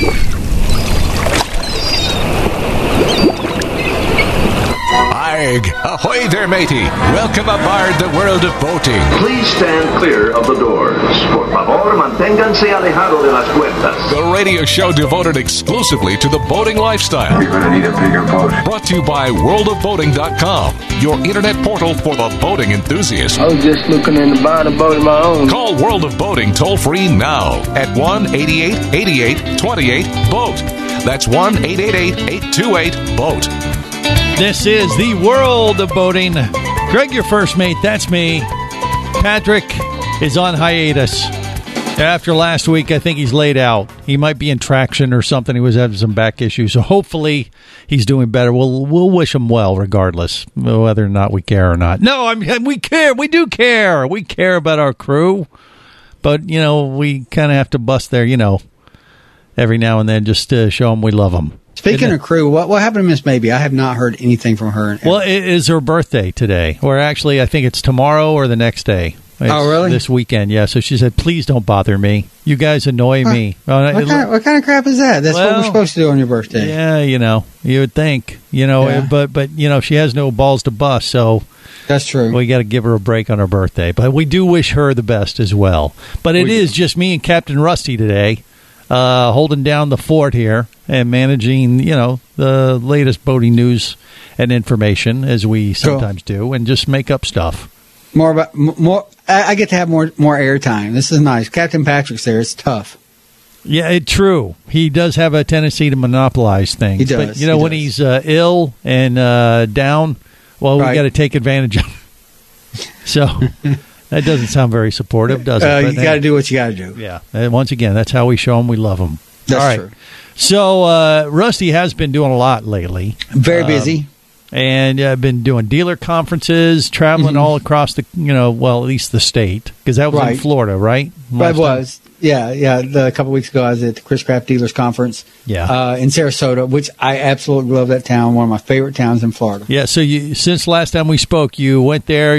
Ahoy there, matey. Welcome aboard the world of boating. Please stand clear of the doors. Por favor, manténganse alejado de las puertas. The radio show devoted exclusively to the boating lifestyle. You're going to need a bigger boat. Brought to you by worldofboating.com, your internet portal for the boating enthusiast. I was just looking into buying a boat of my own. Call World of Boating toll-free now at 1-888-88-28-BOAT. That's 1-888-828-BOAT. This is the World of Boating. Greg, your first mate. That's me. Patrick is on hiatus. After last week, I think he's laid out. He might be in traction or something. He was having some back issues. So hopefully he's doing better. We'll wish him well regardless, whether or not we care or not. No, I mean, we care. We do care. We care about our crew. But, you know, we kind of have to bust there, you know, every now and then just to show them we love them. Speaking of crew, what happened to Miss Baby? I have not heard anything from her. Well, it is her birthday today, or actually, I think it's tomorrow or the next day. Oh, really? This weekend, yeah. So she said, please don't bother me. You guys annoy me. What kind of crap is that? That's what we're supposed to do on your birthday. Yeah, you know, you would think, you know, yeah. but you know, she has no balls to bust, so that's true. We got to give her a break on her birthday. But we do wish her the best as well. But it is just me and Captain Rusty today. Holding down the fort here and managing, you know, the latest boating news and information as we sometimes do, and just make up stuff. I get to have more airtime. This is nice. Captain Patrick's there. It's tough. Yeah, true. He does have a tendency to monopolize things. He does. But, you know, when he's ill and down, well, we got to take advantage of him. So that doesn't sound very supportive, does it? You got to do what you got to do. Yeah. And once again, that's how we show them we love them. That's all right. true. So Rusty has been doing a lot lately. Very busy. And I've been doing dealer conferences, traveling all across the, you know, well, at least the state, because that was in Florida, right? It was. Yeah. A couple of weeks ago, I was at the Chris Craft Dealers Conference in Sarasota, which I absolutely love that town, one of my favorite towns in Florida. Yeah, so since last time we spoke, you went there.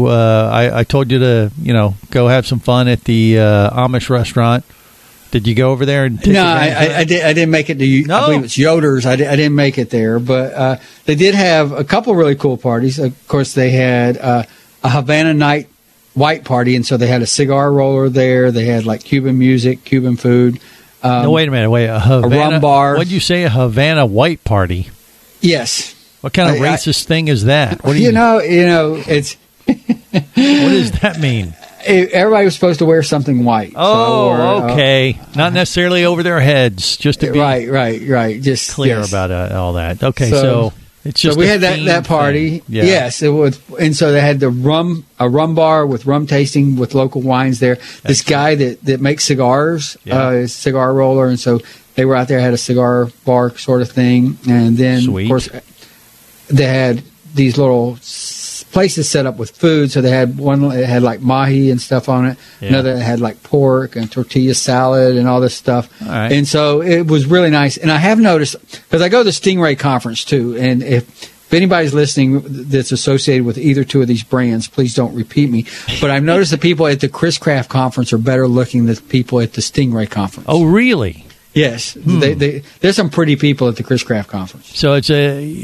I told you to, you know, go have some fun at the Amish restaurant. Did you go over there? And no, I didn't make it to. I believe it's Yoder's. I didn't make it there, but they did have a couple really cool parties. Of course, they had a Havana Night White party, and so they had a cigar roller there. They had like Cuban music, Cuban food. No, wait a minute. A Havana, rum bar. What did you say? A Havana White party? Yes. What kind of racist thing is that? What do you know, it's. What does that mean? Everybody was supposed to wear something white. Oh, okay. Not necessarily over their heads, just to be right. Just clear about all that. Okay, so it's just. So we had that party. Yeah. Yes, it was, and so they had a rum bar with rum tasting with local wines there. This guy that makes cigars, cigar roller, and so they were out there, had a cigar bar sort of thing, and then of course they had these little places set up with food. So they had one that had like mahi and stuff on it. Yeah. Another that had like pork and tortilla salad and all this stuff. All right. And so it was really nice. And I have noticed, because I go to the Stingray conference too, and if anybody's listening that's associated with either two of these brands, please don't repeat me. But I've noticed the people at the Chris Craft conference are better looking than people at the Stingray conference. Oh, really? Yes, there's some pretty people at the Chris Craft conference. So it's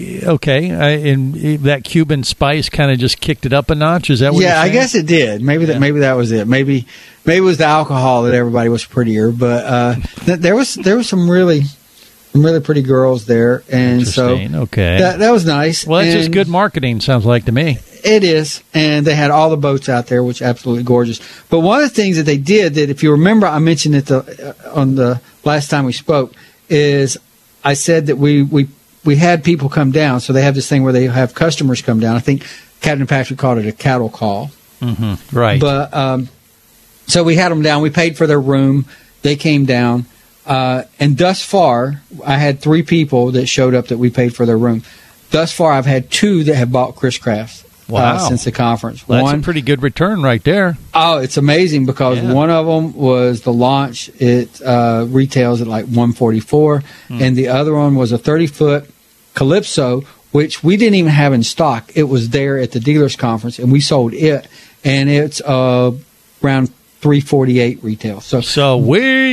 and that Cuban spice kind of just kicked it up a notch. Is that what? Yeah, I guess it did. Maybe that was it. Maybe it was the alcohol that everybody was prettier. But there was some really pretty girls there, and so that was nice. Well, that's just good marketing. Sounds like to me. It is, and they had all the boats out there, which is absolutely gorgeous. But one of the things that they did, that if you remember, I mentioned it on the last time we spoke, is I said that we had people come down. So they have this thing where they have customers come down. I think Captain Patrick called it a cattle call. Mm-hmm. Right. But so we had them down. We paid for their room. They came down. And thus far, I had 3 people that showed up that we paid for their room. Thus far, I've had 2 that have bought Chris Crafts. Wow. Since the conference. Well, that's a pretty good return right there. Oh, it's amazing because one of them was the launch. It retails at like $144, and the other one was a 30-foot Calypso, which we didn't even have in stock. It was there at the dealers conference, and we sold it, and it's around $348 retail. So we.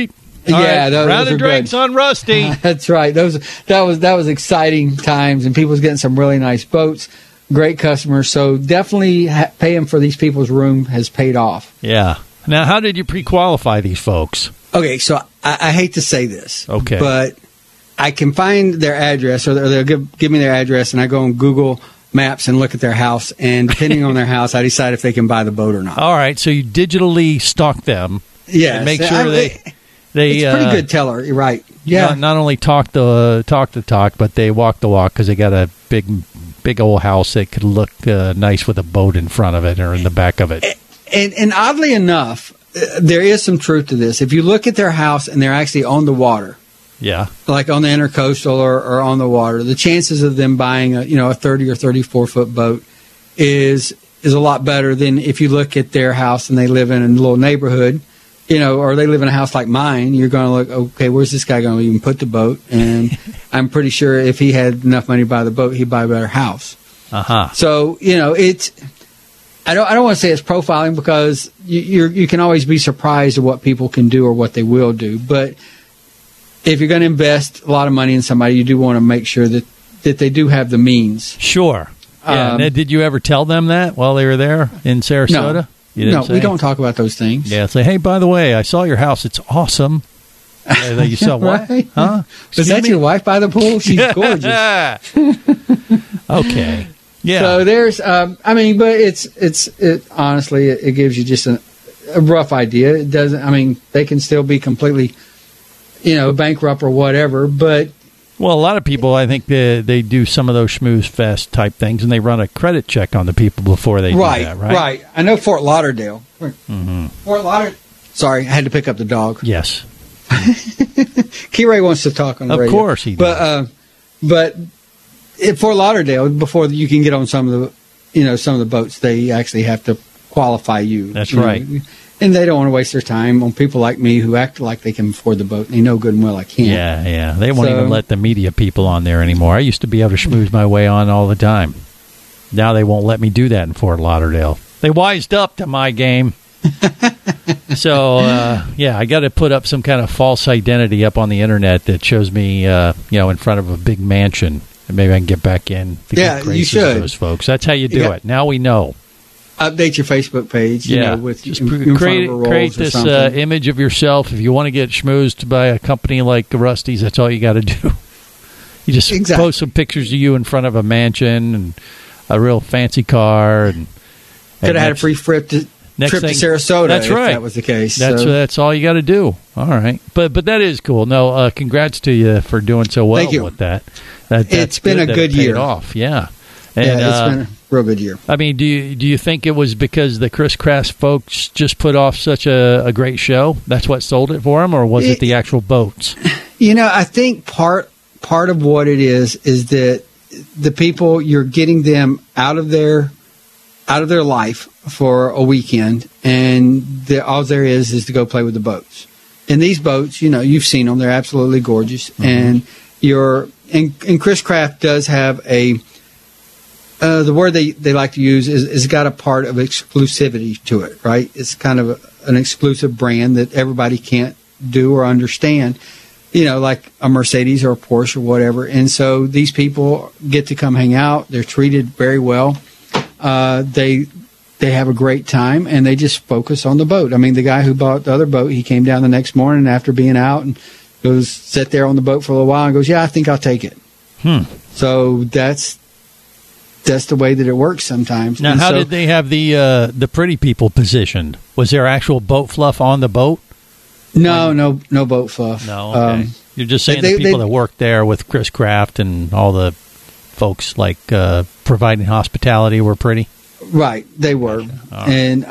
All Yeah, right, those round are of drinks good. on Rusty. That's right. That was exciting times, and people was getting some really nice boats. Great customers. So definitely paying for these people's room has paid off. Yeah. Now, how did you pre-qualify these folks? Okay, so I hate to say this, Okay. but I can find their address, or they'll give me their address, and I go on Google Maps and look at their house, and depending on their house, I decide if they can buy the boat or not. All right, so you digitally stalk them. Yes. And make sure they It's a pretty good teller. You're right. Yeah. not only talk the talk, but they walk the walk because they got a big old house that could look nice with a boat in front of it or in the back of it. And oddly enough, there is some truth to this. If you look at their house and they're actually on the water, Yeah. like on the intercoastal or on the water, the chances of them buying a 30 or 34 foot boat is a lot better than if you look at their house and they live in a little neighborhood, or they live in a house like mine. You're going to look, okay, where's this guy going to even put the boat? And I'm pretty sure if he had enough money to buy the boat, he'd buy a better house. So it's. I don't want to say it's profiling because you can always be surprised at what people can do or what they will do. But if you're going to invest a lot of money in somebody, you do want to make sure that they do have the means. Sure. Yeah. Did you ever tell them that while they were there in Sarasota? No. You didn't say? We don't talk about those things. Yeah. Say, hey, by the way, I saw your house. It's awesome. You saw what? Right? Huh? Was that your wife by the pool? She's gorgeous. Okay. Yeah. So there's, but it honestly, it gives you just a rough idea. It doesn't, they can still be completely, bankrupt or whatever, but. Well, a lot of people, I think they do some of those schmooze fest type things, and they run a credit check on the people before they do that, right? Right. I know Fort Lauderdale. Mm-hmm. Fort Lauderdale. Sorry, I had to pick up the dog. Yes. Key-Ray wants to talk on the radio. Of course he does. But at Fort Lauderdale, before you can get on some of the boats, they actually have to qualify you. That's right. And they don't want to waste their time on people like me who act like they can afford the boat, and they know good and well I can't. Yeah. They won't even let the media people on there anymore. I used to be able to schmooze my way on all the time. Now they won't let me do that in Fort Lauderdale. They wised up to my game. So, I got to put up some kind of false identity up on the internet that shows me, in front of a big mansion. And maybe I can get back in. You should. Those folks. That's how you do it. Now we know. Update your Facebook page. With just in create this image of yourself. If you want to get schmoozed by a company like Rusty's, that's all you got to do. You just post some pictures of you in front of a mansion and a real fancy car, and could have had a free trip to Sarasota. That's right. If that was the case. That's all you got to do. All right, but that is cool. No, congrats to you for doing so well with that. It's been a good year. Off, yeah. And, it's been a real good year. I mean, do you think it was because the Chris Craft folks just put off such a great show? That's what sold it for them, or was it the actual boats? I think part of what it is that the people, you're getting them out of their life for a weekend, and all there is to go play with the boats. And these boats, you've seen them; they're absolutely gorgeous. Mm-hmm. And Chris Craft does have the word they like to use is got a part of exclusivity to it, right? It's kind of an exclusive brand that everybody can't do or understand, like a Mercedes or a Porsche or whatever. And so these people get to come hang out. They're treated very well. They have a great time, and they just focus on the boat. I mean, the guy who bought the other boat, he came down the next morning after being out and goes sit there on the boat for a little while and goes, "Yeah, I think I'll take it." So that's the way that it works sometimes. Now, how did they have the pretty people positioned? Was there actual boat fluff on the boat? No boat fluff. No, okay. You're just saying the people that work there with Chris Craft and all the folks like providing hospitality were pretty? Right, they were. Right. And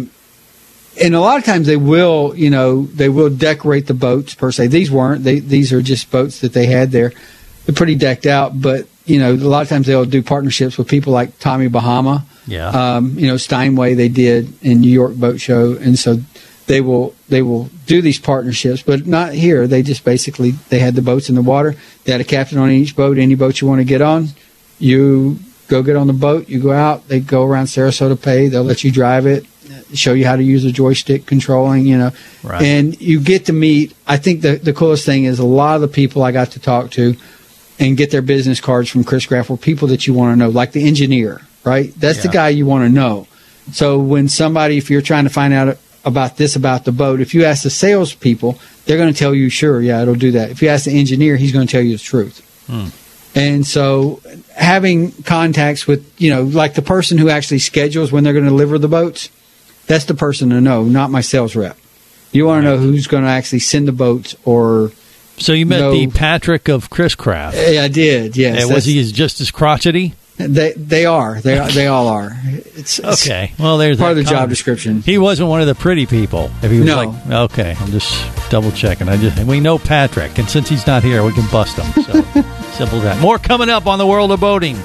a lot of times they will decorate the boats per se. These weren't. These are just boats that they had there. They're pretty decked out, but a lot of times they'll do partnerships with people like Tommy Bahama. Yeah. Steinway they did in New York Boat Show, and so they will do these partnerships, but not here. They just basically they had the boats in the water. They had a captain on each boat. Any boat you want to get on, you go get on the boat. You go out. They go around Sarasota Bay. They'll let you drive it, show you how to use a joystick controlling, Right. And you get to meet, I think the coolest thing is a lot of the people I got to talk to and get their business cards from Chris Craft were people that you want to know, like the engineer, right? That's the guy you want to know. So when somebody, if you're trying to find out about the boat, if you ask the salespeople, they're going to tell you, sure, yeah, it'll do that. If you ask the engineer, he's going to tell you the truth. And so having contacts with, like the person who actually schedules when they're going to deliver the boats, that's the person to know, not my sales rep. You want to know who's going to actually send the boats or... So you met the Patrick of Chris Craft. Yeah, I did, yes. And was he just as crotchety? They are. They all are. It's okay. Well, there's part of the job description. He wasn't one of the pretty people. If he was No. okay, I'm just double checking. We know Patrick, and since he's not here, we can bust him. So simple as that. More coming up on the World of Boating.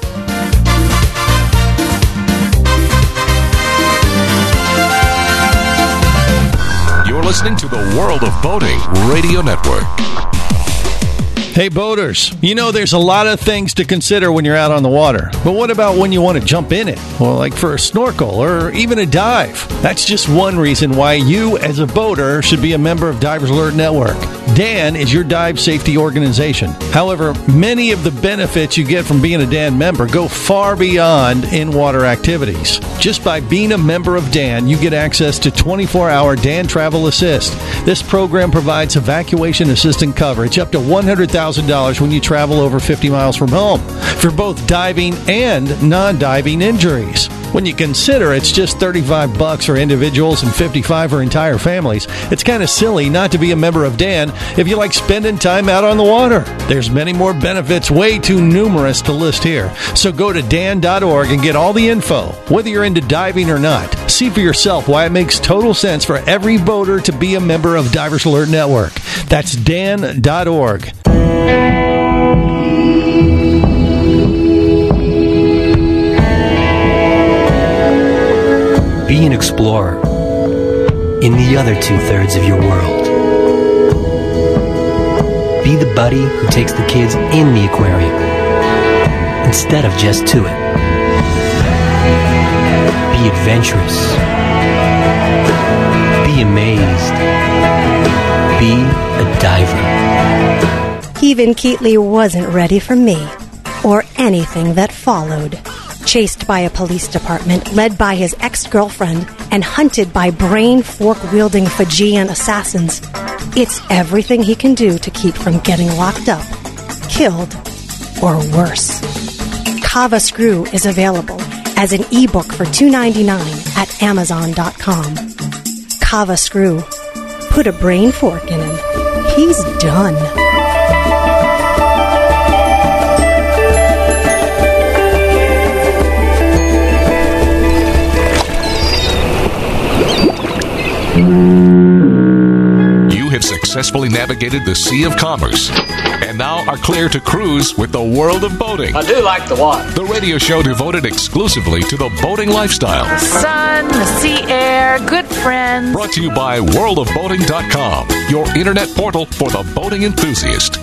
You're listening to the World of Boating Radio Network. Hey boaters, there's a lot of things to consider when you're out on the water. But what about when you want to jump in it? Well, like for a snorkel or even a dive. That's just one reason why you as a boater should be a member of Divers Alert Network. DAN is your dive safety organization. However, many of the benefits you get from being a DAN member go far beyond in-water activities. Just by being a member of DAN, you get access to 24-hour DAN Travel Assist. This program provides evacuation assistant coverage up to $100,000 when you travel over 50 miles from home for both diving and non-diving injuries. When you consider it's just $35 for individuals and $55 for entire families, it's kind of silly not to be a member of DAN if you like spending time out on the water. There's many more benefits, way too numerous to list here. So go to dan.org and get all the info, whether you're into diving or not. See for yourself why it makes total sense for every boater to be a member of Divers Alert Network. That's dan.org. Be an explorer in the other 2/3 of your world. Be the buddy who takes the kids in the aquarium instead of just to it. Be adventurous. Be amazed. Be a diver. Even Keatley wasn't ready for me or anything that followed. Chased by a police department led by his ex-girlfriend and hunted by brain fork-wielding Fijian assassins, it's everything he can do to keep from getting locked up, killed, or worse. Kava Screw is available as an ebook for $2.99 at Amazon.com. Kava Screw. Put a brain fork in him. He's done. You have successfully navigated the Sea of Commerce and now are clear to cruise with the World of Boating. I do like the water. The radio show devoted exclusively to the boating lifestyle. The sun, the sea air, good friends. Brought to you by worldofboating.com, your internet portal for the boating enthusiast.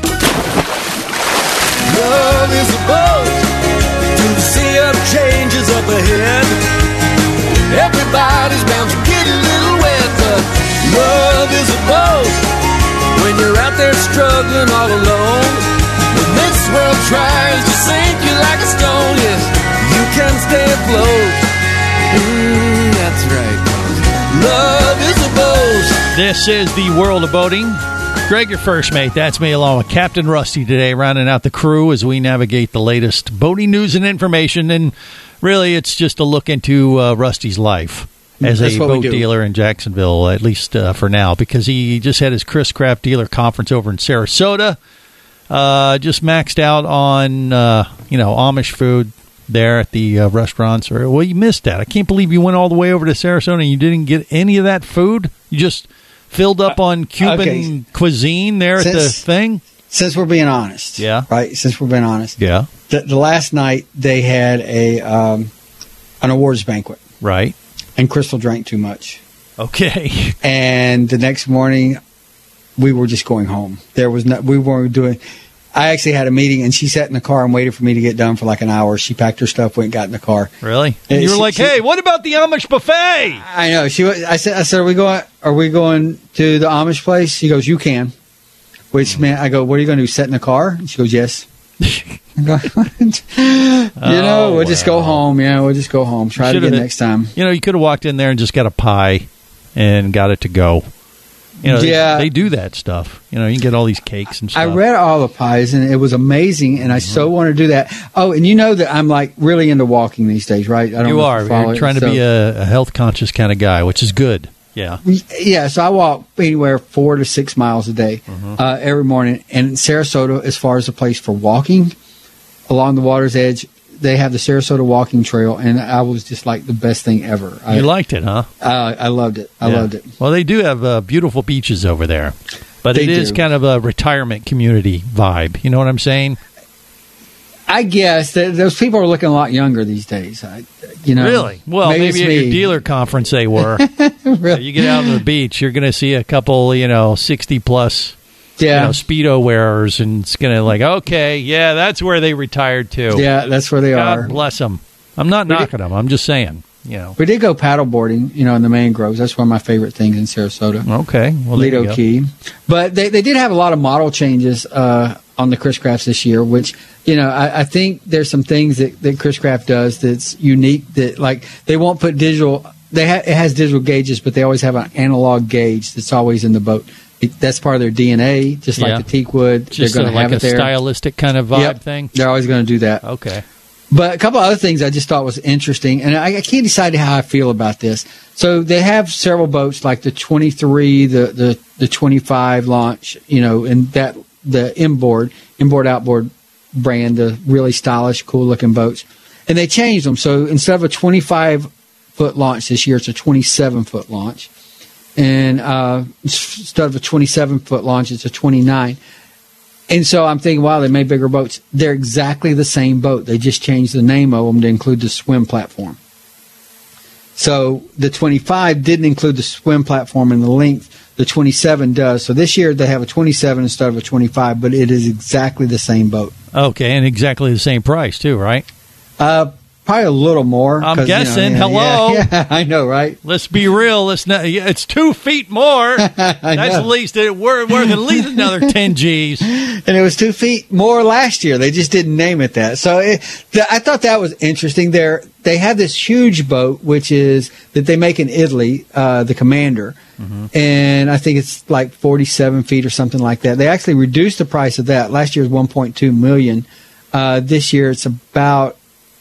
Love is a boat through the sea of changes up ahead. Everybody's bound to get a little wet, but love is a boat when you're out there struggling all alone. When this world tries to sink you like a stone, yes, you can stay afloat. That's right. Love is a boat. This is the World of Boating. Greg, your first mate. That's me, along with Captain Rusty today, rounding out the crew as we navigate the latest boating news and information. And really, it's just a look into Rusty's life as a boat dealer in Jacksonville, at least for now, because he just had his Chris Craft Dealer Conference over in Sarasota. Just maxed out on, Amish food there at the restaurants. Well, you missed that. I can't believe you went all the way over to Sarasota and you didn't get any of that food. You just filled up on Cuban cuisine there at the thing? Since we're being honest. Yeah. Right? Since we're being honest. Yeah. The last night they had an awards banquet. Right. And Crystal drank too much. Okay. And the next morning we were just going home. We weren't doing... I actually had a meeting, and she sat in the car and waited for me to get done for like an hour. She packed her stuff, went and got in the car. Really? And you were like, "Hey, what about the Amish buffet?" I know. I said, "Are we going to the Amish place?" She goes, "You can." Which meant, I go, "What are you going to do? Sit in the car?" And she goes, "Yes." We'll just go home. Yeah, we'll just go home. Try it again next time. You could have walked in there and just got a pie and got it to go. They do that stuff. You can get all these cakes and stuff. I read all the pies, and it was amazing, and I so want to do that. Oh, and you know that I'm like really into walking these days, right? You're trying to be a health conscious kind of guy, which is good. Yeah. Yeah, so I walk anywhere 4 to 6 miles a day every morning. And Sarasota, as far as a place for walking along the water's edge, they have the Sarasota Walking Trail, and I was just like the best thing ever. You liked it, huh? I loved it. I loved it. Well, they do have beautiful beaches over there, but it is kind of a retirement community vibe. You know what I'm saying? I guess those people are looking a lot younger these days. Really? Well, maybe at your dealer conference they were. Really? You get out on the beach, you're going to see a couple, 60-plus Speedo wearers, and it's going to that's where they retired to. Yeah, that's where they are. God bless them. I'm not knocking them. I'm just saying. We did go paddleboarding, in the mangroves. That's one of my favorite things in Sarasota. Okay. Well, Lido Key. But they did have a lot of model changes on the Chris Crafts this year, which, I think there's some things that Chris Craft does that's unique, that, like, they won't put digital. It has digital gauges, but they always have an analog gauge that's always in the boat. That's part of their DNA, just like the teakwood. Just they're going to have it there. Like a stylistic kind of vibe thing? They're always going to do that. Okay. But a couple other things I just thought was interesting, and I can't decide how I feel about this. So they have several boats, like the 23, the 25 launch, and that the inboard outboard brand, the really stylish, cool looking boats, and they changed them. So instead of a 25-foot launch this year, it's a 27-foot launch, and instead of a 27-foot launch, it's a 29. And so I'm thinking, wow, they made bigger boats. They're exactly the same boat. They just changed the name of them to include the swim platform. So the 25 didn't include the swim platform in the length. The 27 does. So this year they have a 27 instead of a 25, but it is exactly the same boat. Okay, and exactly the same price too, right? Probably a little more. I'm guessing. Hello. Yeah, I know, right? Let's be real. It's 2 feet more. That's at least worth at least another 10 G's. And it was 2 feet more last year. They just didn't name it that. So I thought that was interesting. They have this huge boat, which is that they make in Italy, the Commander. Mm-hmm. And I think it's like 47 feet or something like that. They actually reduced the price of that. Last year was $1.2 million. This year it's about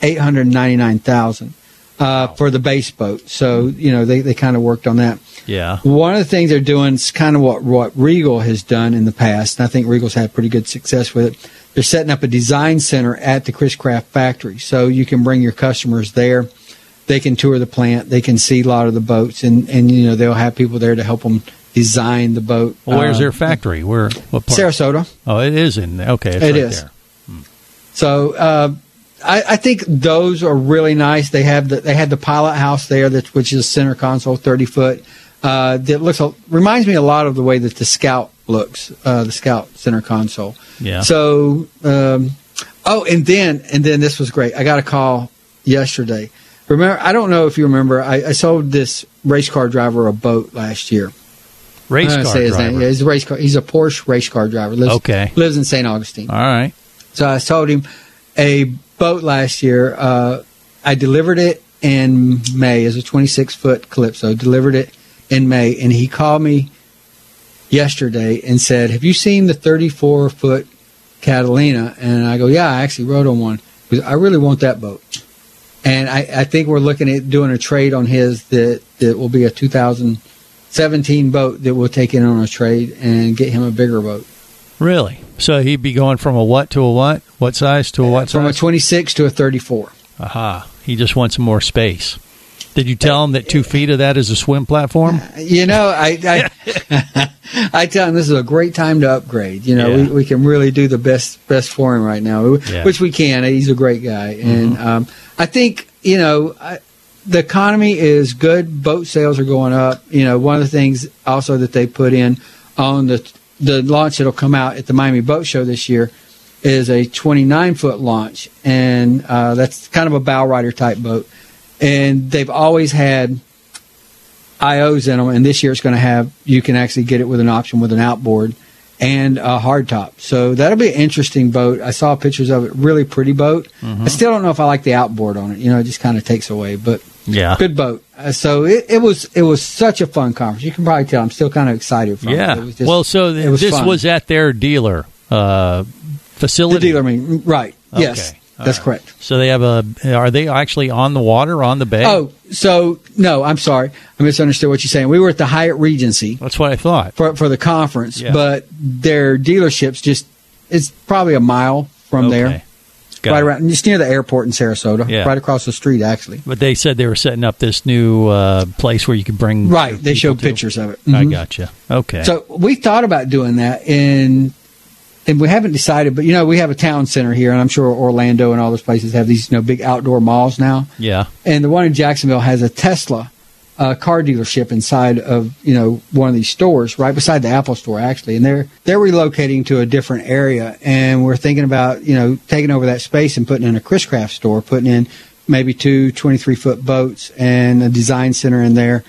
$899,000 for the base boat. So, they kind of worked on that. Yeah. One of the things they're doing is kind of what Regal has done in the past, and I think Regal's had pretty good success with it. They're setting up a design center at the Chris Craft factory, so you can bring your customers there. They can tour the plant. They can see a lot of the boats, and they'll have people there to help them design the boat. Well, where's their factory? What part? Sarasota. Oh, it is in. Okay, it's it right is. There. So I think those are really nice. They had the pilot house there, which is center console, 30-foot. That reminds me a lot of the way that the Scout looks, the Scout center console. Yeah. So, and then this was great. I got a call yesterday. Remember, I don't know if you remember, I sold this race car driver a boat last year. Race car driver? Yeah, he's a race car. He's a Porsche race car driver. Lives in St. Augustine. All right. So I sold him a boat last year. I delivered it in May as a 26-foot Calypso. Delivered it in May, and he called me yesterday and said, "Have you seen the 34-foot Catalina?" And I go, "Yeah, I actually rode on one. Because I really want that boat." And I think we're looking at doing a trade on his that will be a 2017 boat that we'll take in on a trade and get him a bigger boat. Really? So he'd be going from a what to a what? What size to a what size? From a 26 to a 34. Aha. He just wants some more space. Did you tell him that 2 feet of that is a swim platform? I tell him this is a great time to upgrade. We can really do the best for him right now, which we can. He's a great guy. And I think, the economy is good. Boat sales are going up. One of the things also that they put in on the launch that'll come out at the Miami Boat Show this year is a 29-foot launch, and that's kind of a bow rider type boat. And they've always had IOs in them, and this year it's going to have, you can actually get it with an option with an outboard and a hardtop. So that'll be an interesting boat. I saw pictures of it. Really pretty boat. Mm-hmm. I still don't know if I like the outboard on it. It just kind of takes away, but good boat. So it was such a fun conference. You can probably tell I'm still kind of excited from it. It was just, this fun. Was at their dealer facility. The dealer, right. Okay. Yes. That's correct. So they have are they actually on the water, on the bay? Oh, so, no, I'm sorry. I misunderstood what you're saying. We were at the Hyatt Regency. That's what I thought. For the conference, but their dealership's it's probably a mile from there. Right around, just near the airport in Sarasota. Right across the street, actually. But they said they were setting up this new place where you could bring they showed pictures of it. Mm-hmm. I gotcha. Okay. So we thought about doing that, and we haven't decided, but, we have a town center here, and I'm sure Orlando and all those places have these, big outdoor malls now. Yeah. And the one in Jacksonville has a Tesla car dealership inside of, one of these stores, right beside the Apple store, actually. And they're relocating to a different area, and we're thinking about, taking over that space and putting in a Chris Craft store, putting in maybe 2 23-foot boats and a design center in there,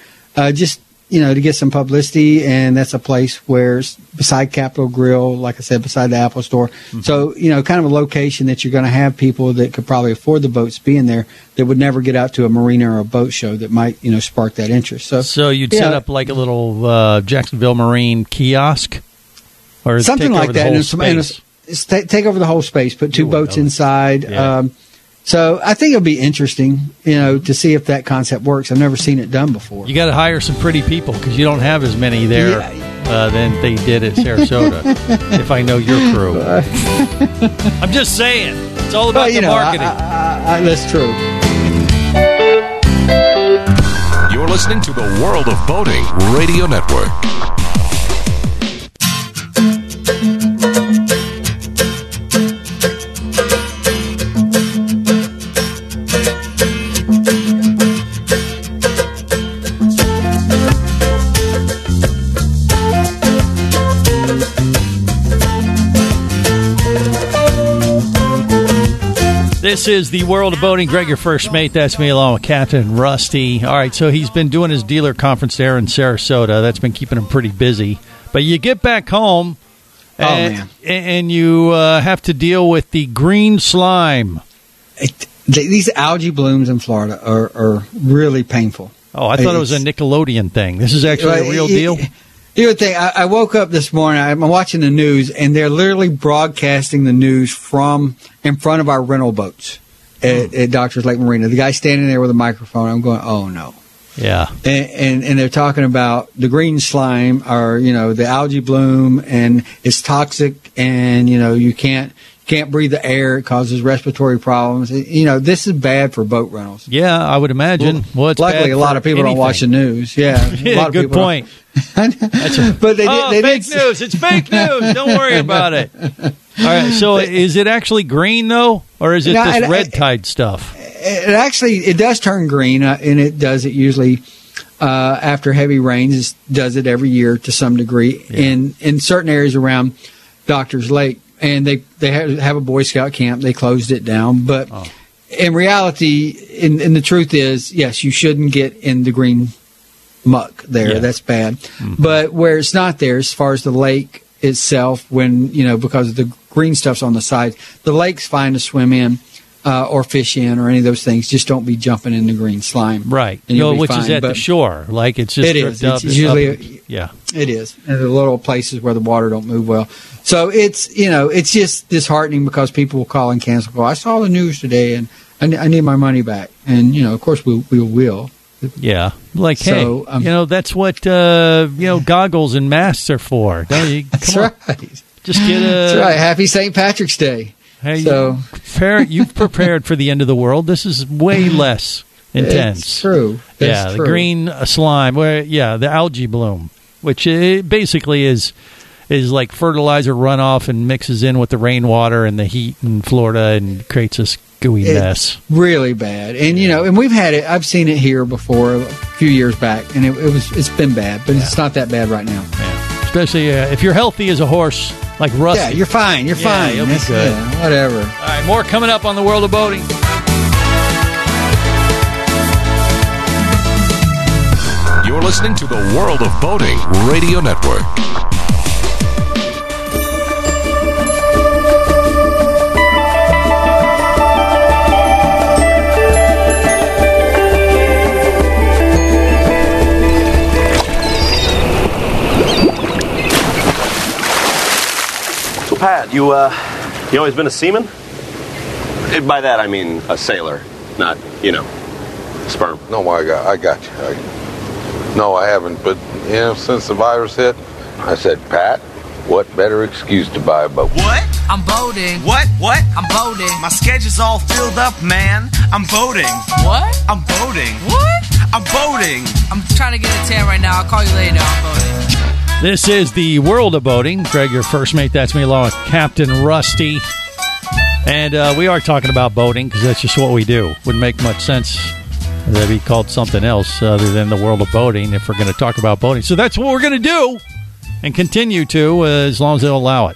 to get some publicity, and that's a place where beside Capitol Grill, like I said, beside the Apple store. Mm-hmm. So, kind of a location that you're going to have people that could probably afford the boats being there that would never get out to a marina or a boat show that might, spark that interest. So you'd set up like a little Jacksonville Marine kiosk? Or something like that. And take over the whole space, put 2 boats inside. Yeah. So I think it'll be interesting, to see if that concept works. I've never seen it done before. You got to hire some pretty people because you don't have as many there than they did at Sarasota. If I know your crew, I'm just saying it's all about the marketing. That's true. You're listening to the World of Boating Radio Network. This is the World of Boating. Greg, your first mate. That's me, along with Captain Rusty. All right, so he's been doing his dealer conference there in Sarasota. That's been keeping him pretty busy. But you get back home, and you have to deal with the green slime. These algae blooms in Florida are really painful. Oh, I thought it was a Nickelodeon thing. This is actually a real deal? You would think. I woke up this morning, I'm watching the news, and they're literally broadcasting the news from in front of our rental boats at Doctors Lake Marina. The guy standing there with a microphone, I'm going, oh, no. Yeah. And they're talking about the green slime or, the algae bloom, and it's toxic, and, you can't breathe the air. It causes respiratory problems. This is bad for boat rentals. Yeah, I would imagine. Well, luckily, a lot of people don't watch the news. Yeah, a lot of good point. But they fake news. It's fake news. Don't worry about it. All right. So, is it actually green though, or is it this red tide stuff? It does turn green, and it does it usually after heavy rains. It does it every year to some degree in certain areas around Doctors Lake. And they have a Boy Scout camp. They closed it down. But in reality, and the truth is, yes, you shouldn't get in the green muck there. Yeah. That's bad. Mm-hmm. But where it's not there, as far as the lake itself, when, because of the green stuff's on the side, the lake's fine to swim in or fish in or any of those things. Just don't be jumping in the green slime. Right. Which is at the shore. Like it's just it is. It's usually it is. And the little places where the water don't move well. So it's it's just disheartening because people will call and cancel. Go, I saw the news today and I need my money back. And of course we will. Yeah, like so, hey, that's what goggles and masks are for. Don't you? That's right. Just get That's right. Happy St. Patrick's Day. Hey, you've prepared for the end of the world. This is way less intense. It's true. It's true. The green slime. The algae bloom, which it basically is like fertilizer runoff and mixes in with the rainwater and the heat in Florida and creates this gooey mess. Really bad. And and we've had it. I've seen it here before a few years back, and it's been bad, but it's not that bad right now. Yeah. especially if you're healthy as a horse like Rusty. Yeah, you're fine. You're fine. You'll be good. Yeah, whatever. All right, more coming up on the World of Boating. You're listening to the World of Boating Radio Network. So, Pat, you always been a seaman? By that, I mean a sailor, not, sperm. No, I got you. No, I haven't. But, since the virus hit, I said, Pat, what better excuse to buy a boat? What? I'm boating. What? I'm boating. My schedule's all filled up, man. I'm boating. What? I'm boating. What? I'm boating. I'm trying to get a tan right now. I'll call you later. I'm boating. This is the World of Boating. Greg, your first mate. That's me, along with Captain Rusty. And we are talking about boating because that's just what we do. Wouldn't make much sense that be called something else other than the World of Boating if we're going to talk about boating. So that's what we're going to do and continue to as long as they'll allow it.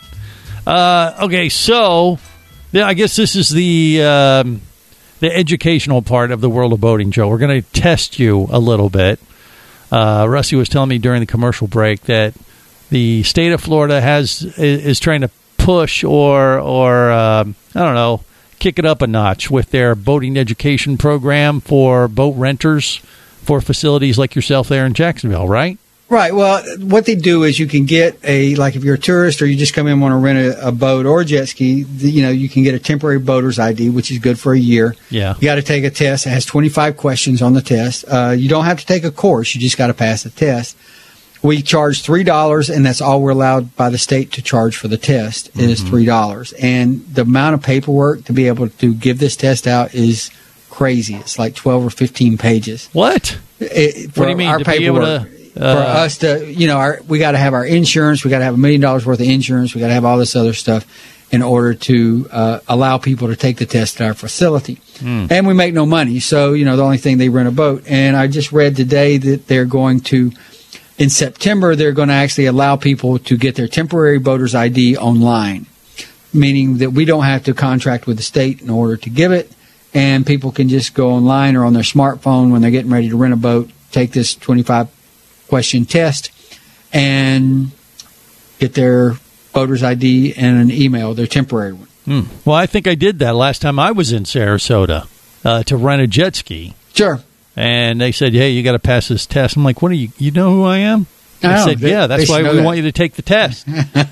Okay, so I guess this is the educational part of the World of Boating, Joe. We're going to test you a little bit. Rusty was telling me during the commercial break that the state of Florida is trying to push or I don't know, kick it up a notch with their boating education program for boat renters for facilities like yourself there in Jacksonville, right? Right. Well, what they do is you can get if you're a tourist or you just come in and want to rent a boat or a jet ski, you can get a temporary boater's ID, which is good for a year. Yeah. You got to take a test. It has 25 questions on the test. You don't have to take a course. You just got to pass the test. We charge $3, and that's all we're allowed by the state to charge for the test is $3. And the amount of paperwork to be able to give this test out is crazy. It's like 12 or 15 pages. What? What do you mean? Our to paperwork. Be able to, for us to, we got to have our insurance. We got to have $1 million worth of insurance. We got to have all this other stuff in order to allow people to take the test at our facility. And we make no money. So, the only thing they rent a boat. And I just read today that they're going to, in September, they're going to actually allow people to get their temporary boater's ID online, meaning that we don't have to contract with the state in order to give it, and people can just go online or on their smartphone when they're getting ready to rent a boat, take this 25-question test, and get their boater's ID and an email, their temporary one. Well, I think I did that last time I was in Sarasota to rent a jet ski. Sure. And they said, hey, you got to pass this test. I'm like, what are you know who I am? I said, yeah, that's why we want you to take the test.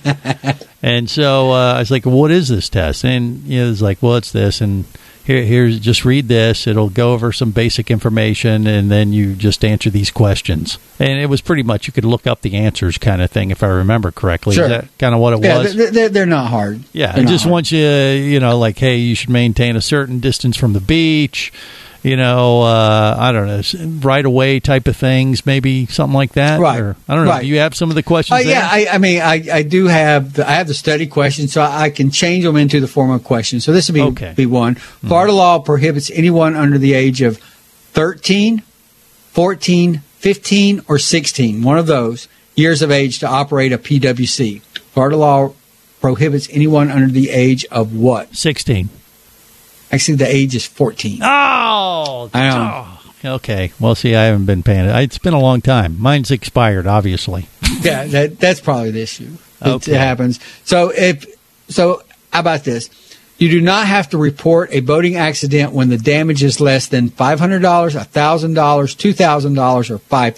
And so I was like, what is this test? And it's like, well, it's this. And here's just read this. It'll go over some basic information, and then you just answer these questions. And it was pretty much you could look up the answers kind of thing, if I remember correctly. Sure. Is that kind of what it was? They're not hard. Yeah, I just want you, like, hey, you should maintain a certain distance from the beach. I don't know, right away type of things, maybe something like that. Right. Or, I don't know. Right. Do you have some of the questions there? Yeah, I do have I have the study questions, so I can change them into the form of questions. So this would be one. Florida law prohibits anyone under the age of 13, 14, 15, or 16, one of those years of age to operate a PWC. Florida law prohibits anyone under the age of what? 16. Actually, the age is 14. Oh! I know. Oh, okay. Well, see, I haven't been paying it. It's been a long time. Mine's expired, obviously. Yeah, that's probably the issue. Okay. It happens. So how about this? You do not have to report a boating accident when the damage is less than $500, $1,000, $2,000, or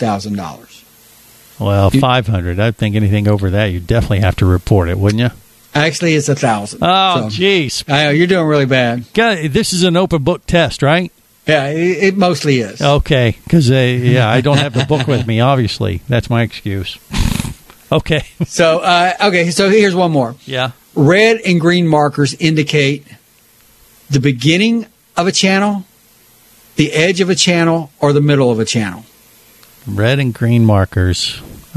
$5,000. Well, 500. I think anything over that, you definitely have to report it, wouldn't you? Actually, it's 1,000. Oh, jeez. I know, you're doing really bad. This is an open book test, right? Yeah, it mostly is. Okay, because I don't have the book with me, obviously. That's my excuse. Okay. So here's one more. Yeah. Red and green markers indicate the beginning of a channel, the edge of a channel, or the middle of a channel. Red and green markers.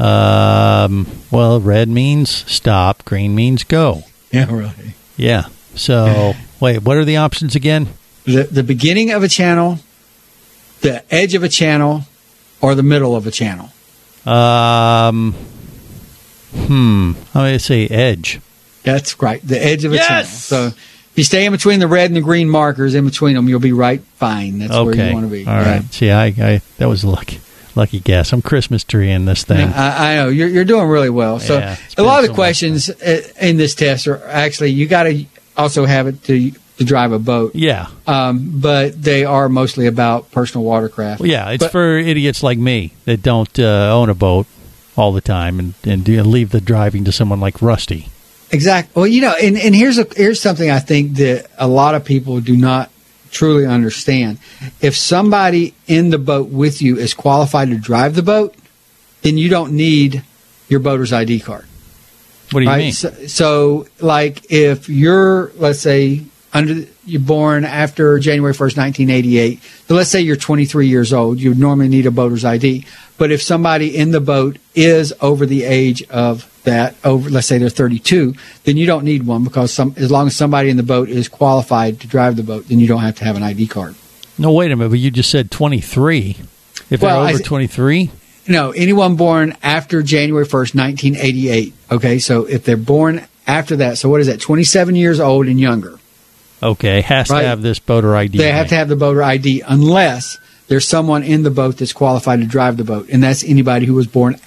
Well, red means stop, green means go. Yeah, really. Yeah. So, wait, what are the options again? The beginning of a channel, the edge of a channel, or the middle of a channel. I'm going to say edge. That's right, the edge of a channel. Yes! So if you stay in between the red and the green markers, in between them, you'll be right fine. That's where you want to be. All right. See, I that was a lucky guess. I'm Christmas tree in this thing. I know. You're doing really well. So a lot of the questions in this test are actually, you got to also have it to drive a boat. Yeah. But they are mostly about personal watercraft. Well, yeah, it's for idiots like me that don't own a boat all the time and leave the driving to someone like Rusty. Exactly. Well, and here's something I think that a lot of people do not truly understand. If somebody in the boat with you is qualified to drive the boat, then you don't need your boater's ID card. What do you mean? So, like, if you're, let's say, you're born after January 1st, 1988, so let's say you're 23 years old, you would normally need a boater's ID. But if somebody in the boat is over the age of that, let's say they're 32, then you don't need one, because as long as somebody in the boat is qualified to drive the boat, then you don't have to have an ID card. No, wait a minute, but you just said 23. If they're over 23? No, anyone born after January 1st, 1988. Okay, so if they're born after that, so what is that, 27 years old and younger. Okay, has to have this boater ID. They have to have the boater ID unless there's someone in the boat that's qualified to drive the boat, and that's anybody who was born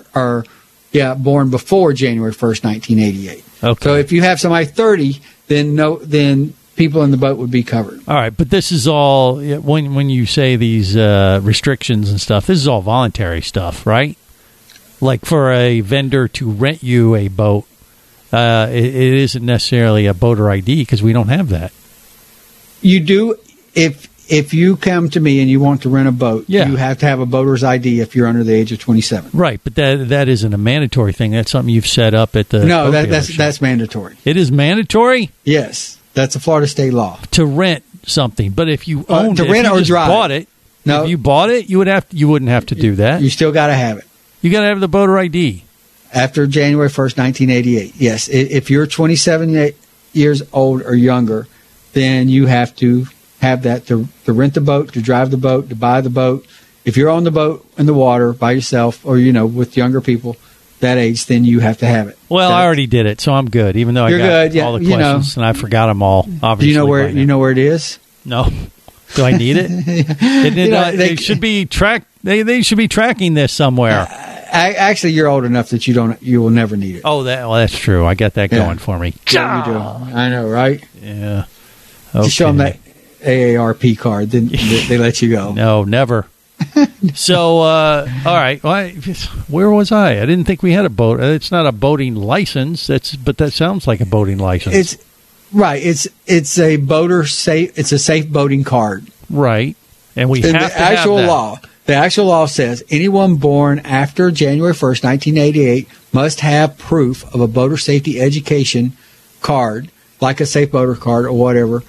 born before January 1st, 1988. Okay. So if you have somebody 30, then people in the boat would be covered. All right, but this is all, when you say these restrictions and stuff, this is all voluntary stuff, right? Like for a vendor to rent you a boat, it isn't necessarily a boater ID because we don't have that. You do if you come to me and you want to rent a boat, you have to have a boater's ID if you're under the age of 27. Right, but that isn't a mandatory thing. That's something you've set up at the No, that's mandatory. It is mandatory? Yes, that's a Florida state law. To rent something, but if you owned to it, rent if you or just drive. bought it, no, if you bought it, you wouldn't have to do that. You still got to have it. You got to have the boater ID. After January 1st, 1988. Yes, if you're 27 years old or younger, then you have to have that to rent the boat, to drive the boat, to buy the boat. If you're on the boat in the water by yourself or, with younger people that age, then you have to have it. Well, I already did it, so I'm good, even though I got all the questions and I forgot them all, obviously. Do you know where it is? No. Do I need it? They should be They should be tracking this somewhere. Actually, you're old enough that you will never need it. Oh, that's true. I got that going for me. Yeah, you do. I know, right? Yeah. Okay. Just show them that AARP card, then they let you go. No, never. So, all right. Well, where was I? I didn't think we had a boat. It's not a boating license. But that sounds like a boating license. It's right. It's a boater safe. It's a safe boating card. Right. And we have to have that. The actual law says anyone born after January 1st, 1988 must have proof of a boater safety education card, like a safe boater card or whatever,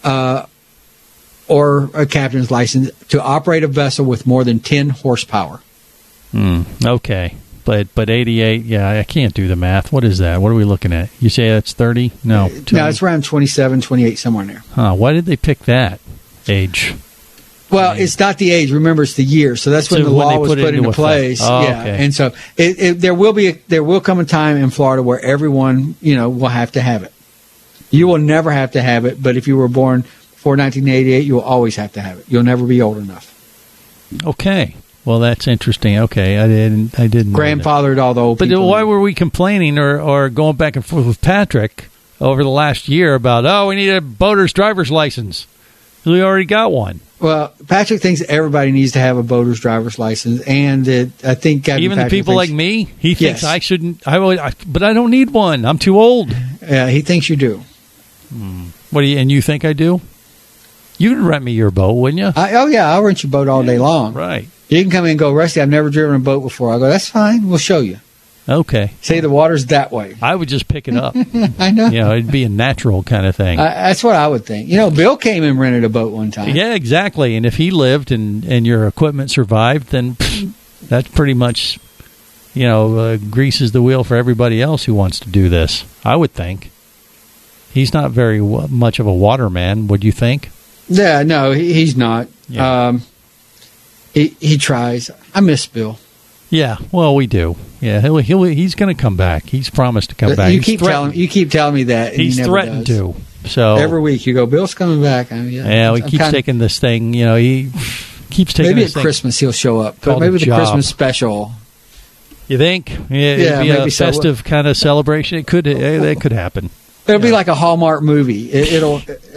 or a captain's license to operate a vessel with more than 10 horsepower. Okay. But 88, I can't do the math. What is that? What are we looking at? You say that's 30? No. No, it's around 27, 28, somewhere in there. Huh. Why did they pick that age? Well, it's not the age. Remember, it's the year. So that's when the law was put into place. Oh, yeah, okay. and so there will come a time in Florida where everyone will have to have it. You will never have to have it, but if you were born before 1988, you will always have to have it. You'll never be old enough. Okay. Well, that's interesting. Okay, I didn't. Grandfathered all the old people. But why were we complaining or going back and forth with Patrick over the last year about we need a boater's driver's license? We already got one. Well, Patrick thinks everybody needs to have a boater's driver's license, and I think even the people like me, he thinks I shouldn't. But I don't need one. I'm too old. Yeah, he thinks you do. What do you? And you think I do? You'd rent me your boat, wouldn't you? I'll rent your boat all day long. Right. You can come in and go, Rusty, I've never driven a boat before. I go, that's fine. We'll show you. Okay. Say the water's that way. I would just pick it up. I know. It'd be a natural kind of thing. That's what I would think. Bill came and rented a boat one time. Yeah, exactly. And if he lived and your equipment survived, then that's pretty much, greases the wheel for everybody else who wants to do this, I would think. He's not very much of a waterman, would you think? Yeah, no, he's not. Yeah. He tries. I miss Bill. Yeah, well, we do. Yeah, he's going to come back. He's promised to come back. You keep telling me that. And he's he never threatened does. to. So every week you go, Bill's coming back. He keeps taking this thing. He keeps taking. Maybe this at Christmas he'll show up. But maybe the Christmas special. You think? Yeah, it'd be a festive kind of celebration. It could. That could happen. It'll be like a Hallmark movie. It'll.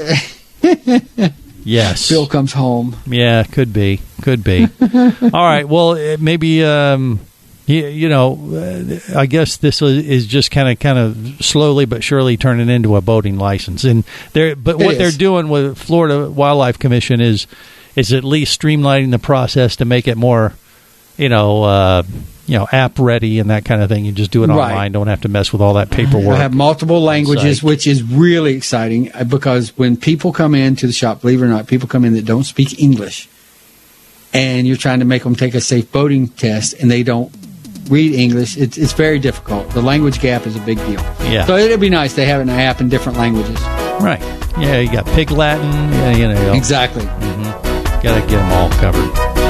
Yes. Bill comes home. Yeah, could be. All right. Well, maybe. I guess this is just kind of slowly but surely turning into a boating license. And they're doing with Florida Wildlife Commission is at least streamlining the process to make it more, app ready and that kind of thing. You just do it online. Don't have to mess with all that paperwork. I have multiple languages, which is really exciting because when people come into the shop, believe it or not, people come in that don't speak English, and you're trying to make them take a safe boating test, and they don't read English. It's very difficult. The language gap is a big deal. Yeah. So it'd be nice to have an app in different languages. Right. Yeah. You got Pig Latin. Exactly. Mm-hmm. Got to get them all covered.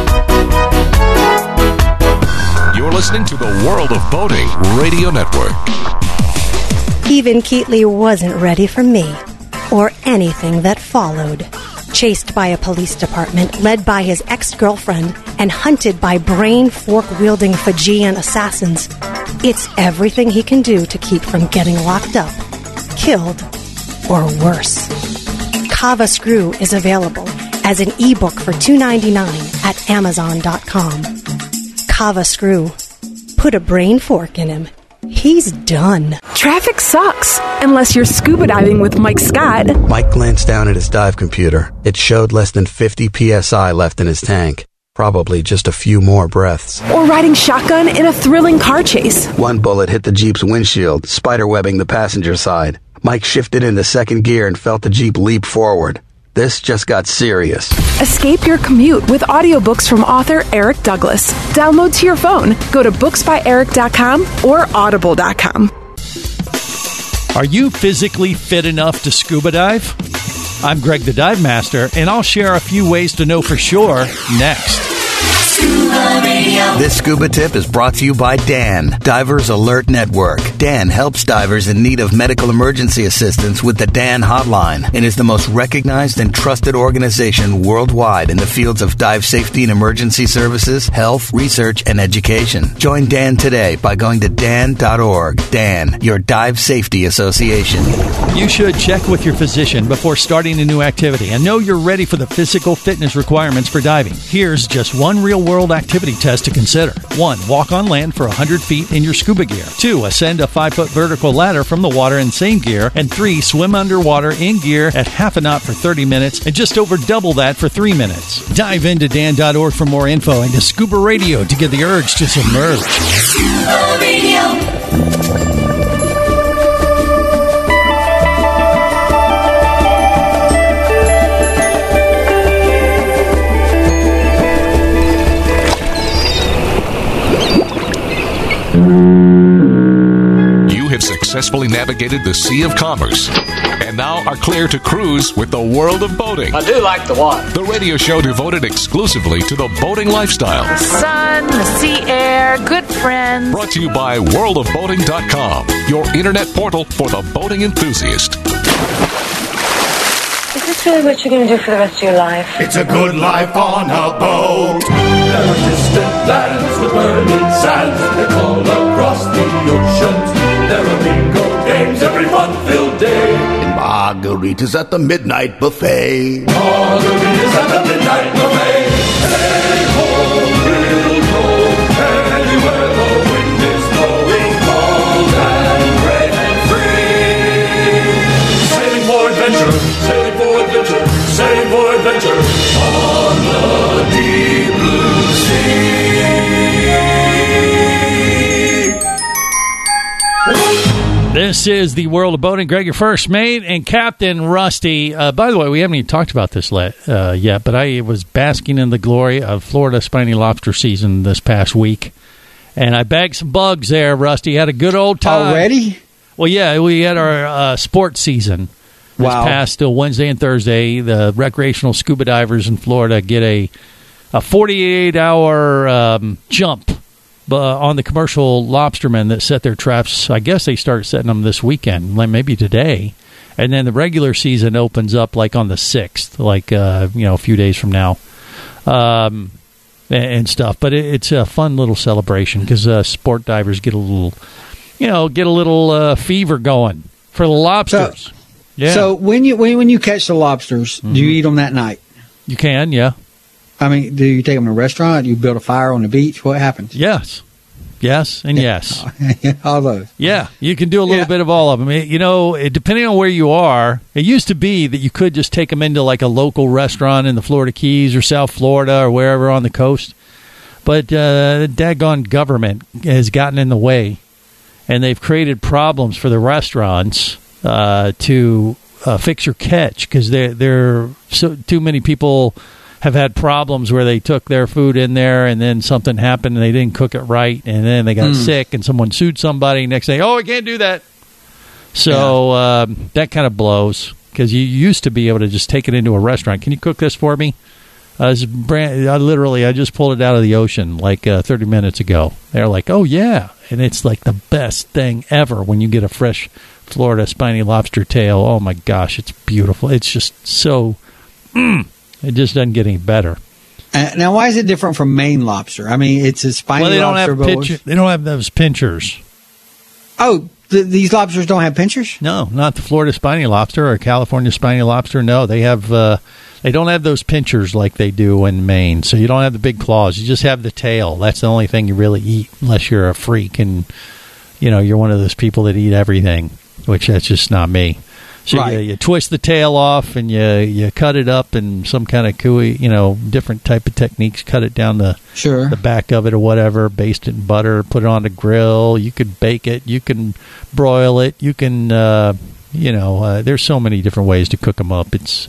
You're listening to the World of Boating Radio Network. Even Keatley wasn't ready for me or anything that followed. Chased by a police department led by his ex-girlfriend and hunted by brain fork-wielding Fijian assassins, it's everything he can do to keep from getting locked up, killed, or worse. Kava Screw is available as an ebook for $2.99 at Amazon.com. Kava Screw. Put a brain fork in him. He's done. Traffic sucks, unless you're scuba diving with Mike Scott. Mike glanced down at his dive computer. It showed less than 50 psi left in his tank. Probably just a few more breaths. Or riding shotgun in a thrilling car chase. One bullet hit the Jeep's windshield, spiderwebbing the passenger side. Mike shifted into second gear and felt the Jeep leap forward. This just got serious. Escape your commute with audiobooks from author Eric Douglas. Download to your phone. Go to booksbyeric.com or audible.com. Are you physically fit enough to scuba dive? I'm Greg the Dive Master, and I'll share a few ways to know for sure next. Scuba Radio. This scuba tip is brought to you by DAN, Divers Alert Network. DAN helps divers in need of medical emergency assistance with the DAN hotline and is the most recognized and trusted organization worldwide in the fields of dive safety and emergency services, health, research, and education. Join DAN today by going to dan.org. DAN, your dive safety association. You should check with your physician before starting a new activity and know you're ready for the physical fitness requirements for diving. Here's just one real-world activity test to consider. 1. Walk on land for 100 feet in your scuba gear. 2. Ascend a 5-foot vertical ladder from the water in same gear. And 3. Swim underwater in gear at half a knot for 30 minutes and just over double that for 3 minutes. Dive into dan.org for more info and to Scuba Radio to get the urge to submerge. Scuba Radio. You have successfully navigated the Sea of Commerce and now are clear to cruise with the World of Boating. I do like the water. The radio show devoted exclusively to the boating lifestyle. The sun, the sea air, good friends. Brought to you by worldofboating.com, your internet portal for the boating enthusiast. Is this really what you're going to do for the rest of your life? It's a good life on a boat. There are distant lands with burning sands that call across the oceans. There are bingo games every fun-filled day. And margaritas at the midnight buffet. Margaritas at the midnight buffet. Hey ho, we'll go anywhere the wind is blowing, cold and brave and free. Sailing for adventure, sailing for adventure, sailing for adventure on the deep blue sea. This is the World of Boating. Greg, your first mate, and Captain Rusty. By the way, we haven't even talked about this yet, but I was basking in the glory of Florida spiny lobster season this past week, and I bagged some bugs there, Rusty. Had a good old time. Already? Well, yeah, we had our sports season this past Wednesday and Thursday. The recreational scuba divers in Florida get a 48-hour jump But on the commercial lobstermen that set their traps, I guess they start setting them this weekend, like maybe today. And then the regular season opens up like on the 6th, like, a few days from now. And stuff. But it's a fun little celebration because sport divers get a little fever going for the lobsters. So when you catch the lobsters, do you eat them that night? You can, yeah. I mean, do you take them to a restaurant? Do you build a fire on the beach? What happens? Yes, and yes. All those. Yeah, you can do a little bit of all of them. Depending on where you are, it used to be that you could just take them into like a local restaurant in the Florida Keys or South Florida or wherever on the coast. But the daggone government has gotten in the way, and they've created problems for the restaurants to fix your catch because too many people have had problems where they took their food in there and then something happened and they didn't cook it right and then they got sick and someone sued somebody. Next day, I can't do that. So that kind of blows because you used to be able to just take it into a restaurant. Can you cook this for me? I just pulled it out of the ocean like 30 minutes ago. They're like, oh, yeah. And it's like the best thing ever when you get a fresh Florida spiny lobster tail. Oh, my gosh, it's beautiful. It's just so... It just doesn't get any better. Now, why is it different from Maine lobster? I mean, it's a spiny lobster. They don't have those pinchers. Oh, these lobsters don't have pinchers? No, not the Florida spiny lobster or California spiny lobster. No, they have. They don't have those pinchers like they do in Maine. So you don't have the big claws. You just have the tail. That's the only thing you really eat, unless you're a freak and you're one of those people that eat everything, which that's just not me. So you twist the tail off and you cut it up in some kind of cooey, different type of techniques. Cut it down the back of it or whatever. Baste it in butter. Put it on the grill. You could bake it. You can broil it. You can, there's so many different ways to cook them up. It's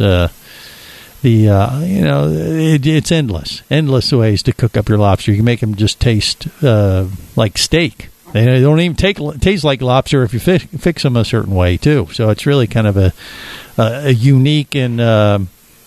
it's endless ways to cook up your lobster. You can make them just taste like steak. They don't even taste like lobster if you fix them a certain way, too. So it's really kind of a unique and, a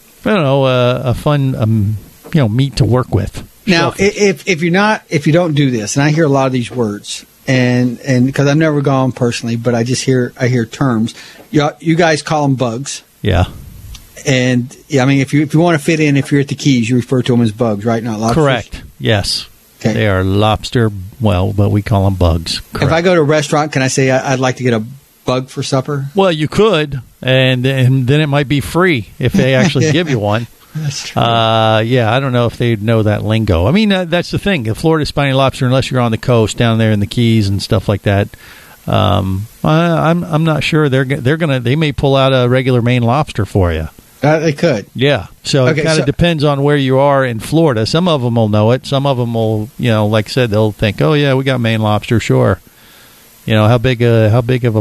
fun, meat to work with. Now, if you don't do this, and I hear a lot of these words, and because I've never gone personally, but I hear terms. You guys call them bugs. Yeah. And, I mean, if you want to fit in, if you're at the Keys, you refer to them as bugs, right? Not lobsters? Correct. Yes. Okay. They are lobster, but we call them bugs. Correct. If I go to a restaurant, can I say I'd like to get a bug for supper? Well, you could, and then it might be free if they actually give you one. That's true. I don't know if they know that lingo. I mean, that's the thing. The Florida spiny lobster, unless you're on the coast down there in the Keys and stuff like that, I'm not sure they may pull out a regular Maine lobster for you. They could. Yeah. So it kind of depends on where you are in Florida. Some of them will know it. Some of them will, like I said, they'll think, oh, yeah, we got Maine lobster, sure. How big of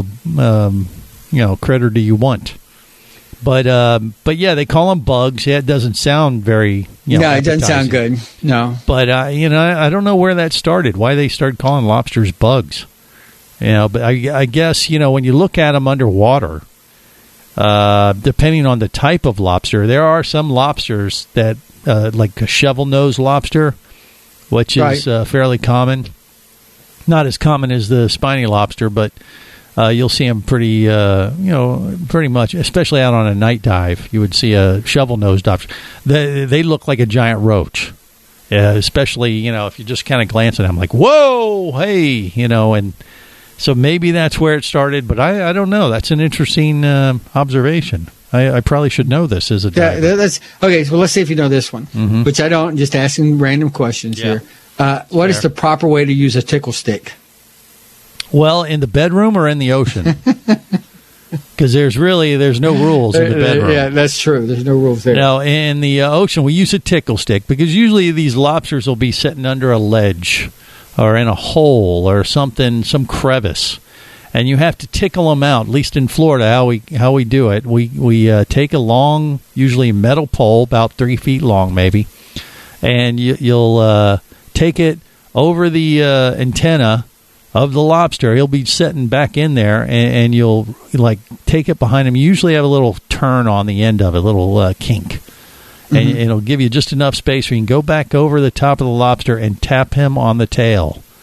a, critter do you want? But yeah, they call them bugs. Yeah, it doesn't sound very, No, it doesn't sound good. No. But, I don't know where that started, why they started calling lobsters bugs. But I guess, when you look at them underwater, depending on the type of lobster, there are some lobsters that, like a shovel-nosed lobster, which is fairly common. Not as common as the spiny lobster, but you'll see them pretty much, especially out on a night dive. You would see a shovel-nosed lobster. They look like a giant roach, especially, if you just kind of glance at them like, whoa, hey, and... So maybe that's where it started, but I don't know. That's an interesting observation. I probably should know this as a diver. Yeah, that's okay. So let's see if you know this one, which I don't. Just asking random questions here. What is the proper way to use a tickle stick? Well, in the bedroom or in the ocean? Because there's no rules in the bedroom. Yeah, that's true. There's no rules there. Now, in the ocean, we use a tickle stick because usually these lobsters will be sitting under a ledge or in a hole or something, some crevice, and you have to tickle them out. At least in Florida, how we do it, we take a long, usually metal pole, about 3 feet long, maybe, and you'll take it over the antenna of the lobster. He'll be sitting back in there, and you'll take it behind him. You usually have a little turn on the end of it, a little kink. And it'll give you just enough space where you can go back over the top of the lobster and tap him on the tail.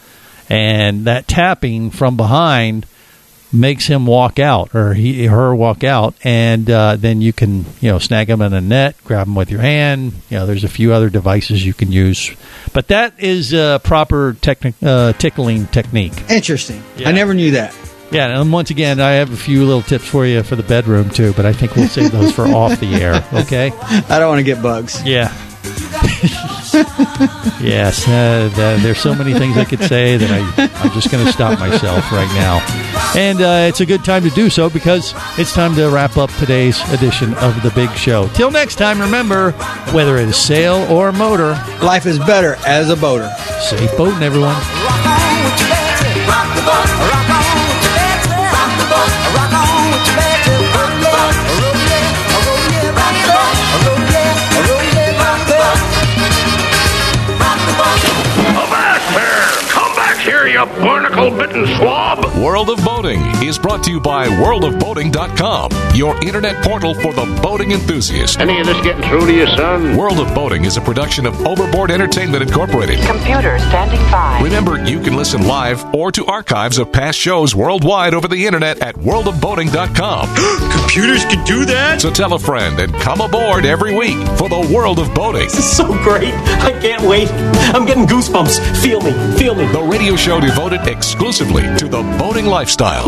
And that tapping from behind makes him walk out, or her walk out, and then you can, snag him in a net, grab him with your hand. There's a few other devices you can use, but that is a proper tickling technique. Interesting. Yeah. I never knew that. Yeah, and once again, I have a few little tips for you for the bedroom too, but I think we'll save those for off the air. Okay? I don't want to get bugs. Yeah. Yes, there's so many things I could say that I'm just going to stop myself right now. And it's a good time to do so because it's time to wrap up today's edition of The Big Show. Till next time, remember, whether it is sail or motor, life is better as a boater. Safe boating, everyone. Rock the boat, rock on with your legs, rock the boat, rock on with your legs, rock the boat, roll yeah, rock the boat, roll yeah, rock the boat, rock the boat. Avast there! Come back here, you barnacle-bitten swab! World of Boating is brought to you by worldofboating.com, your internet portal for the boating enthusiast. Any of this getting through to you, son? World of Boating is a production of Overboard Entertainment Incorporated. Computer standing by. Remember, you can listen live or to archives of past shows worldwide over the internet at worldofboating.com. Computers can do that? So tell a friend and come aboard every week for the World of Boating. This is so great. I can't wait. I'm getting goosebumps. Feel me. Feel me. The radio show devoted exclusively to the boating lifestyle.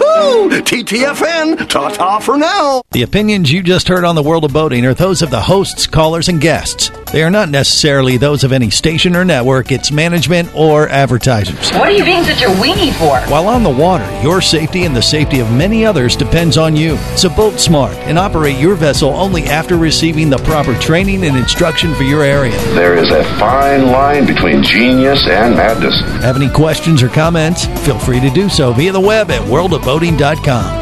TTFN, ta-ta for now. The opinions you just heard on the World of Boating are those of the hosts, callers, and guests. They are not necessarily those of any station or network, its management, or advertisers. What are you being such a weenie for? While on the water, your safety and the safety of many others depends on you. So boat smart and operate your vessel only after receiving the proper training and instruction for your area. There is a fine line between genius and madness. Have any questions or comments? Feel free to do so via the web at worldofboating.com.